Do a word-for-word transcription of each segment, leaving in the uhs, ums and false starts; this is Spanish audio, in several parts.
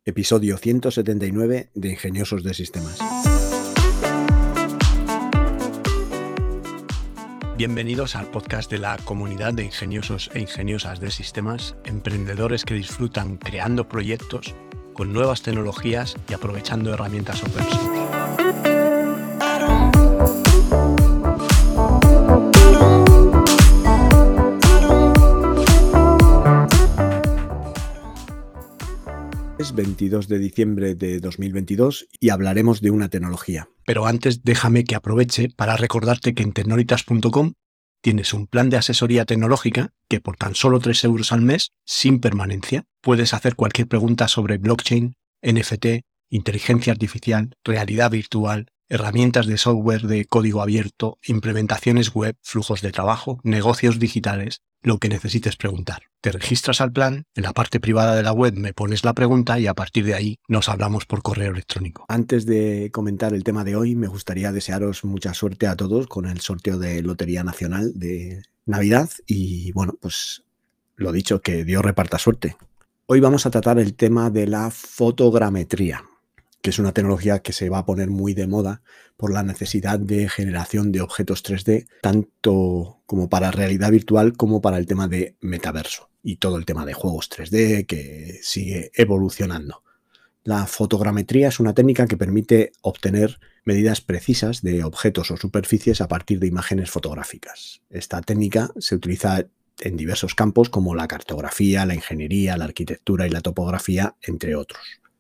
Episodio ciento setenta y nueve de Ingeniosos de Sistemas. Bienvenidos al podcast de la comunidad de ingeniosos e ingeniosas de sistemas, emprendedores que disfrutan creando proyectos con nuevas tecnologías y aprovechando herramientas open source. Es veintidós de diciembre de dos mil veintidós y hablaremos de una tecnología. Pero antes déjame que aproveche para recordarte que en tecnolitas punto com tienes un plan de asesoría tecnológica que por tan solo tres euros al mes, sin permanencia, puedes hacer cualquier pregunta sobre blockchain, N F T, inteligencia artificial, realidad virtual, herramientas de software de código abierto, implementaciones web, flujos de trabajo, negocios digitales, lo que necesites preguntar. Te registras al plan, en la parte privada de la web me pones la pregunta y a partir de ahí nos hablamos por correo electrónico. Antes de comentar el tema de hoy, me gustaría desearos mucha suerte a todos con el sorteo de Lotería Nacional de Navidad y bueno, pues lo dicho, que Dios reparta suerte. Hoy vamos a tratar el tema de la fotogrametría, que es una tecnología que se va a poner muy de moda por la necesidad de generación de objetos tres D, tanto como para realidad virtual como para el tema de metaverso y todo el tema de juegos tres D que sigue evolucionando. La fotogrametría es una técnica que permite obtener medidas precisas de objetos o superficies a partir de imágenes fotográficas. Esta técnica se utiliza en diversos campos como la cartografía, la ingeniería, la arquitectura y la topografía, entre otros.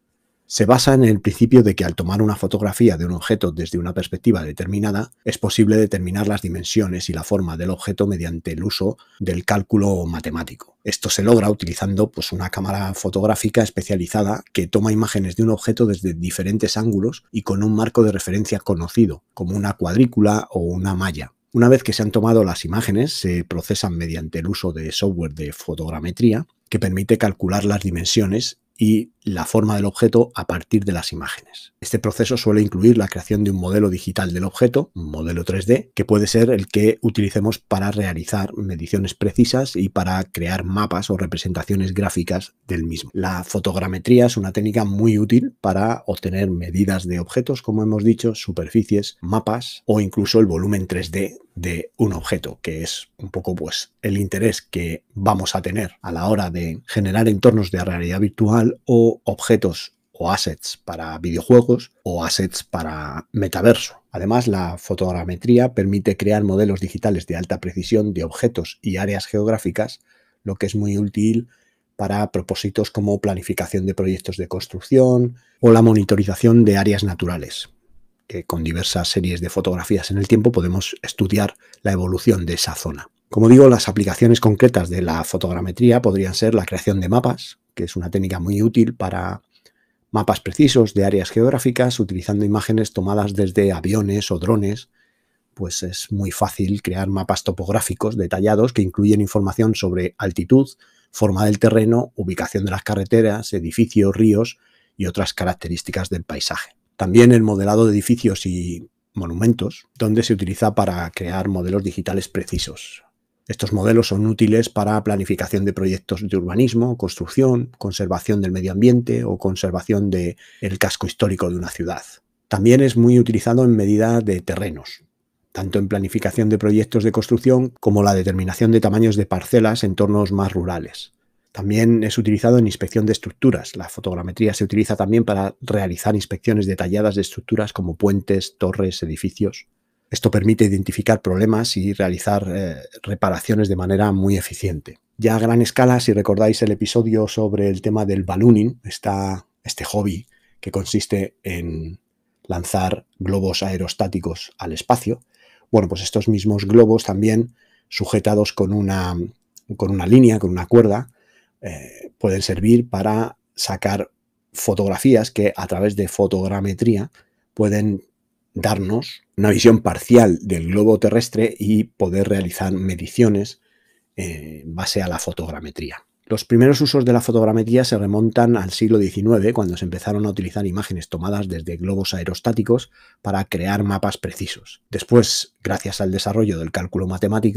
Se basa en el principio de que al tomar una fotografía de un objeto desde una perspectiva determinada, es posible determinar las dimensiones y la forma del objeto mediante el uso del cálculo matemático. Esto se logra utilizando pues, una cámara fotográfica especializada que toma imágenes de un objeto desde diferentes ángulos y con un marco de referencia conocido, como una cuadrícula o una malla. Una vez que se han tomado las imágenes, se procesan mediante el uso de software de fotogrametría que permite calcular las dimensiones y la forma del objeto a partir de las imágenes. Este proceso suele incluir la creación de un modelo digital del objeto, un modelo tres D, que puede ser el que utilicemos para realizar mediciones precisas y para crear mapas o representaciones gráficas del mismo. La fotogrametría es una técnica muy útil para obtener medidas de objetos, como hemos dicho, superficies, mapas o incluso el volumen tres D de un objeto, que es un poco pues el interés que vamos a tener a la hora de generar entornos de realidad virtual o objetos o assets para videojuegos o assets para metaverso. Además, la fotogrametría permite crear modelos digitales de alta precisión de objetos y áreas geográficas, lo que es muy útil para propósitos como planificación de proyectos de construcción o la monitorización de áreas naturales, que con diversas series de fotografías en el tiempo podemos estudiar la evolución de esa zona. Como digo, las aplicaciones concretas de la fotogrametría podrían ser la creación de mapas, que es una técnica muy útil para mapas precisos de áreas geográficas utilizando imágenes tomadas desde aviones o drones. Pues es muy fácil crear mapas topográficos detallados que incluyen información sobre altitud, forma del terreno, ubicación de las carreteras, edificios, ríos y otras características del paisaje. También el modelado de edificios y monumentos, donde se utiliza para crear modelos digitales precisos. Estos modelos son útiles para planificación de proyectos de urbanismo, construcción, conservación del medio ambiente o conservación del casco histórico de una ciudad. También es muy utilizado en medida de terrenos, tanto en planificación de proyectos de construcción como la determinación de tamaños de parcelas en entornos más rurales. También es utilizado en inspección de estructuras. La fotogrametría se utiliza también para realizar inspecciones detalladas de estructuras como puentes, torres, edificios. Esto permite identificar problemas y realizar eh, reparaciones de manera muy eficiente. Ya a gran escala, si recordáis el episodio sobre el tema del ballooning, está este hobby que consiste en lanzar globos aerostáticos al espacio. Bueno, pues estos mismos globos también sujetados con una, con una línea, con una cuerda, eh, pueden servir para sacar fotografías que a través de fotogrametría pueden darnos una visión parcial del globo terrestre y poder realizar mediciones eh, en base a la fotogrametría. Los primeros usos de la fotogrametría se remontan al siglo diecinueve, cuando se empezaron a utilizar imágenes tomadas desde globos aerostáticos para crear mapas precisos. Después, gracias al desarrollo del cálculo matemático,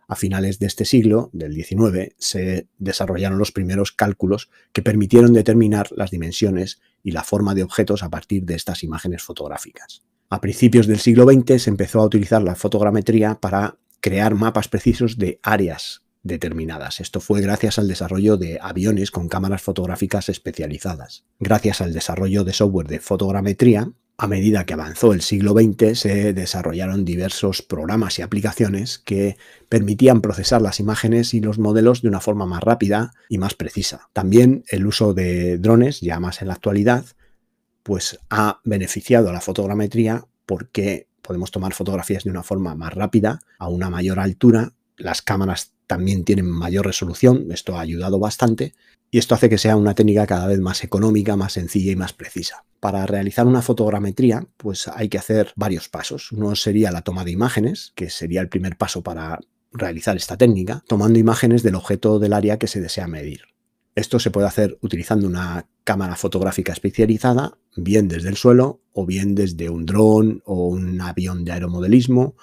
A finales de este siglo, del diecinueve, se desarrollaron los primeros cálculos que permitieron determinar las dimensiones y la forma de objetos a partir de estas imágenes fotográficas. A principios del siglo veinte se empezó a utilizar la fotogrametría para crear mapas precisos de áreas determinadas. Esto fue gracias al desarrollo de aviones con cámaras fotográficas especializadas. Gracias al desarrollo de software de fotogrametría, a medida que avanzó el siglo veinte, se desarrollaron diversos programas y aplicaciones que permitían procesar las imágenes y los modelos de una forma más rápida y más precisa. También el uso de drones, ya más en la actualidad, pues ha beneficiado a la fotogrametría porque podemos tomar fotografías de una forma más rápida, a una mayor altura. Las cámaras también tienen mayor resolución, esto ha ayudado bastante, y esto hace que sea una técnica cada vez más económica, más sencilla y más precisa. Para realizar una fotogrametría, pues hay que hacer varios pasos. Uno sería la toma de imágenes, que sería el primer paso para realizar esta técnica, tomando imágenes del objeto del área que se desea medir. Esto se puede hacer utilizando una cámara fotográfica especializada, bien desde el suelo, o bien desde un dron o un avión de aeromodelismo,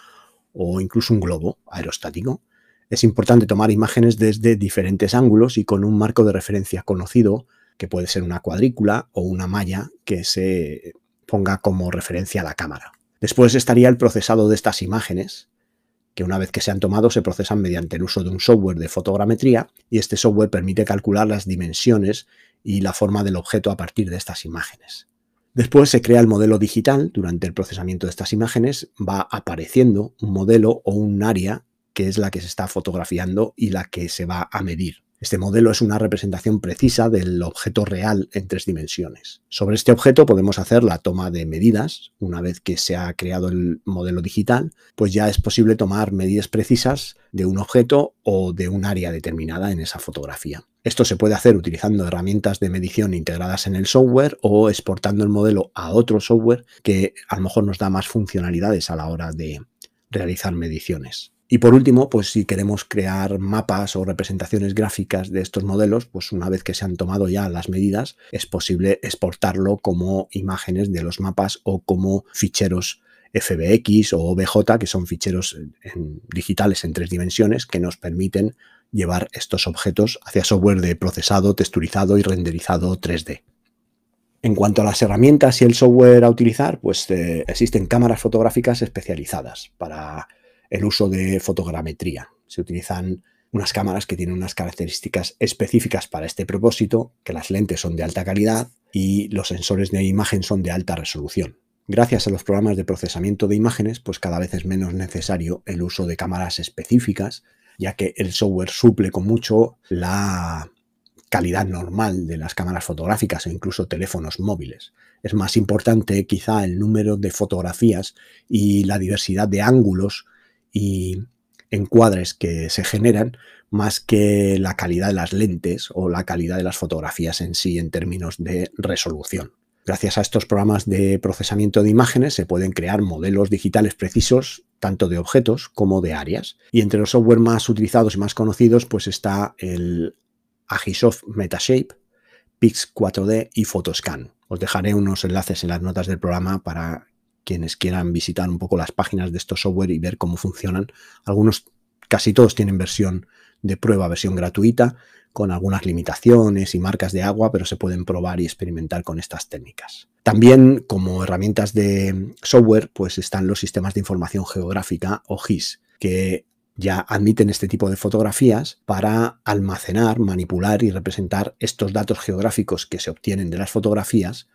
o incluso un globo aerostático. Es importante tomar imágenes desde diferentes ángulos y con un marco de referencia conocido, que puede ser una cuadrícula o una malla que se ponga como referencia a la cámara. Después estaría el procesado de estas imágenes, que una vez que se han tomado se procesan mediante el uso de un software de fotogrametría, y este software permite calcular las dimensiones y la forma del objeto a partir de estas imágenes. Después se crea el modelo digital. Durante el procesamiento de estas imágenes va apareciendo un modelo o un área que es la que se está fotografiando y la que se va a medir. Este modelo es una representación precisa del objeto real en tres dimensiones. Sobre este objeto podemos hacer la toma de medidas. Una vez que se ha creado el modelo digital, pues ya es posible tomar medidas precisas de un objeto o de un área determinada en esa fotografía. Esto se puede hacer utilizando herramientas de medición integradas en el software o exportando el modelo a otro software que a lo mejor nos da más funcionalidades a la hora de realizar mediciones. Y por último, pues si queremos crear mapas o representaciones gráficas de estos modelos, pues una vez que se han tomado ya las medidas, es posible exportarlo como imágenes de los mapas o como ficheros F B X o O B J, que son ficheros en, digitales en tres dimensiones que nos permiten llevar estos objetos hacia software de procesado, texturizado y renderizado tres D. En cuanto a las herramientas y el software a utilizar, pues eh, existen cámaras fotográficas especializadas para el uso de fotogrametría. Se utilizan unas cámaras que tienen unas características específicas para este propósito, que las lentes son de alta calidad y los sensores de imagen son de alta resolución. Gracias a los programas de procesamiento de imágenes, pues cada vez es menos necesario el uso de cámaras específicas, ya que el software suple con mucho la calidad normal de las cámaras fotográficas o incluso teléfonos móviles. Es más importante quizá el número de fotografías y la diversidad de ángulos y encuadres que se generan, más que la calidad de las lentes o la calidad de las fotografías en sí en términos de resolución. Gracias a estos programas de procesamiento de imágenes se pueden crear modelos digitales precisos tanto de objetos como de áreas. Y entre los software más utilizados y más conocidos pues está el Agisoft Metashape, Pix cuatro D y Photoscan. Os dejaré unos enlaces en las notas del programa para quienes quieran visitar un poco las páginas de estos software y ver cómo funcionan. Algunos, casi todos tienen versión de prueba, versión gratuita, con algunas limitaciones y marcas de agua, pero se pueden probar y experimentar con estas técnicas. También como herramientas de software, pues están los sistemas de información geográfica o G I S, que ya admiten este tipo de fotografías para almacenar, manipular y representar estos datos geográficos que se obtienen de las fotografías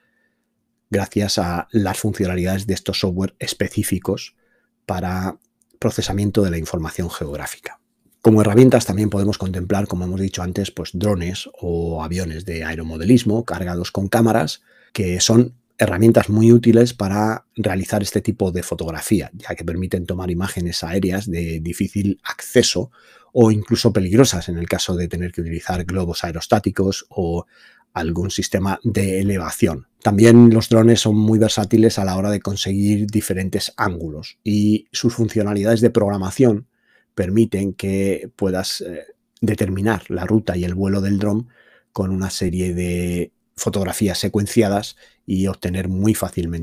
gracias a las funcionalidades de estos software específicos para procesamiento de la información geográfica. Como herramientas también podemos contemplar, como hemos dicho antes, pues drones o aviones de aeromodelismo cargados con cámaras, que son herramientas muy útiles para realizar este tipo de fotografía, ya que permiten tomar imágenes aéreas de difícil acceso o incluso peligrosas en el caso de tener que utilizar globos aerostáticos o algún sistema de elevación. También los drones son muy versátiles a la hora de conseguir diferentes ángulos y sus funcionalidades de programación permiten que puedas eh, determinar la ruta y el vuelo del dron con una serie de fotografías secuenciadas y obtener muy fácilmente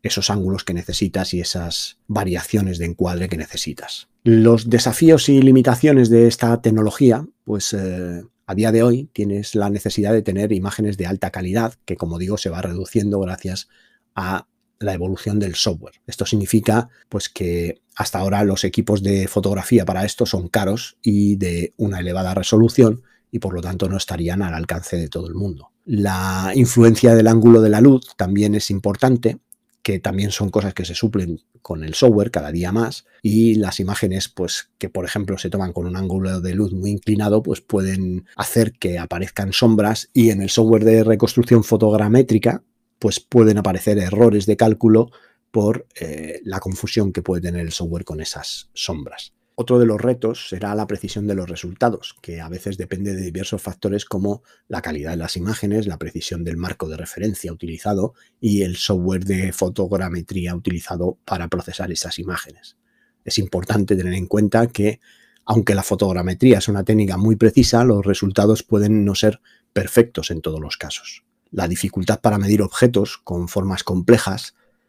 esos ángulos que necesitas y esas variaciones de encuadre que necesitas. Los desafíos y limitaciones de esta tecnología, pues eh, a día de hoy tienes la necesidad de tener imágenes de alta calidad, que como digo se va reduciendo gracias a la evolución del software. Esto significa pues que hasta ahora los equipos de fotografía para esto son caros y de una elevada resolución y por lo tanto no estarían al alcance de todo el mundo. La influencia del ángulo de la luz también es importante, que también son cosas que se suplen con el software cada día más, y las imágenes pues que por ejemplo se toman con un ángulo de luz muy inclinado pues pueden hacer que aparezcan sombras, y en el software de reconstrucción fotogramétrica pues pueden aparecer errores de cálculo por eh, la confusión que puede tener el software con esas sombras. Otro de los retos será la precisión de los resultados, que a veces depende de diversos factores como la calidad de las imágenes, la precisión del marco de referencia utilizado y el software de fotogrametría utilizado para procesar esas imágenes. Es importante tener en cuenta que, aunque la fotogrametría es una técnica muy precisa, los resultados pueden no ser perfectos en todos los casos. La dificultad para medir objetos con formas complejas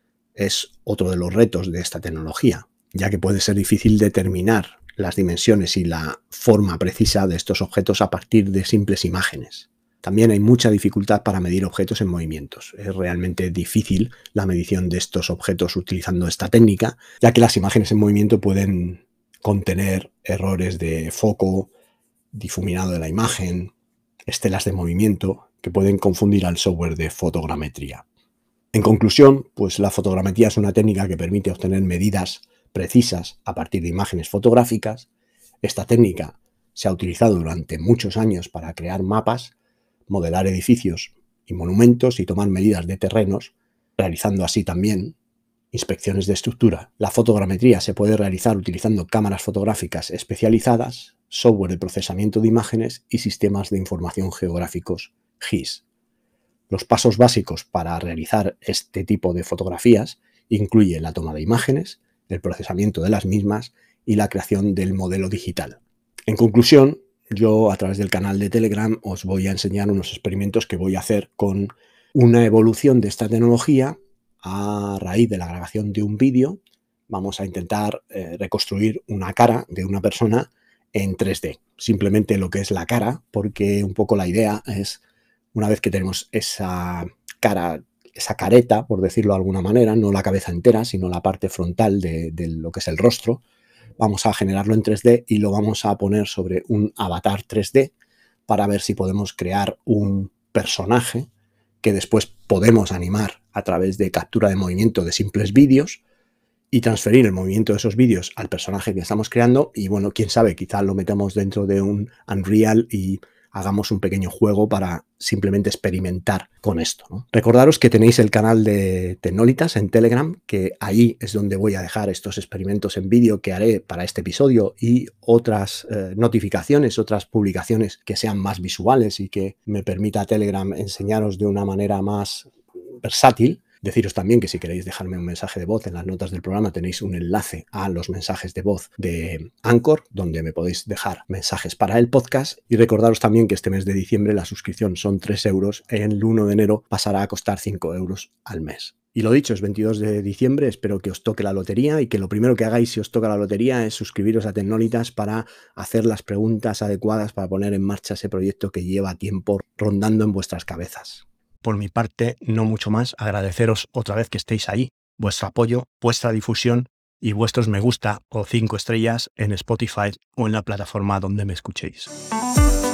es otro de los retos de esta tecnología, ya que puede ser difícil determinar las dimensiones y la forma precisa de estos objetos a partir de simples imágenes. También hay mucha dificultad para medir objetos en movimientos. Es realmente difícil la medición de estos objetos utilizando esta técnica, ya que las imágenes en movimiento pueden contener errores de foco, difuminado de la imagen, estelas de movimiento que pueden confundir al software de fotogrametría. En conclusión, pues la fotogrametría es una técnica que permite obtener medidas precisas a partir de imágenes fotográficas. Esta técnica se ha utilizado durante muchos años para crear mapas, modelar edificios y monumentos y tomar medidas de terrenos, realizando así también inspecciones de estructura. La fotogrametría se puede realizar utilizando cámaras fotográficas especializadas, software de procesamiento de imágenes y sistemas de información geográficos G I S. Los pasos básicos para realizar este tipo de fotografías incluyen la toma de imágenes, el procesamiento de las mismas y la creación del modelo digital. En conclusión, yo a través del canal de Telegram os voy a enseñar unos experimentos que voy a hacer con una evolución de esta tecnología a raíz de la grabación de un vídeo. Vamos a intentar eh, reconstruir una cara de una persona en tres D. Simplemente lo que es la cara, porque un poco la idea es, una vez que tenemos esa cara, esa careta, por decirlo de alguna manera, no la cabeza entera, sino la parte frontal de, de lo que es el rostro, vamos a generarlo en tres D y lo vamos a poner sobre un avatar tres D para ver si podemos crear un personaje que después podemos animar a través de captura de movimiento de simples vídeos y transferir el movimiento de esos vídeos al personaje que estamos creando. Y bueno, quién sabe, quizás lo metamos dentro de un Unreal y hagamos un pequeño juego para simplemente experimentar con esto, ¿no? Recordaros que tenéis el canal de Tecnolitas en Telegram, que ahí es donde voy a dejar estos experimentos en vídeo que haré para este episodio y otras eh, notificaciones, otras publicaciones que sean más visuales y que me permita Telegram enseñaros de una manera más versátil. Deciros también que si queréis dejarme un mensaje de voz en las notas del programa tenéis un enlace a los mensajes de voz de Anchor, donde me podéis dejar mensajes para el podcast. Y recordaros también que este mes de diciembre la suscripción son tres euros, el uno de enero pasará a costar cinco euros al mes. Y lo dicho, es veintidós de diciembre, espero que os toque la lotería y que lo primero que hagáis si os toca la lotería es suscribiros a Tecnolitas para hacer las preguntas adecuadas para poner en marcha ese proyecto que lleva tiempo rondando en vuestras cabezas. Por mi parte, no mucho más, agradeceros otra vez que estéis ahí, vuestro apoyo, vuestra difusión y vuestros me gusta o cinco estrellas en Spotify o en la plataforma donde me escuchéis.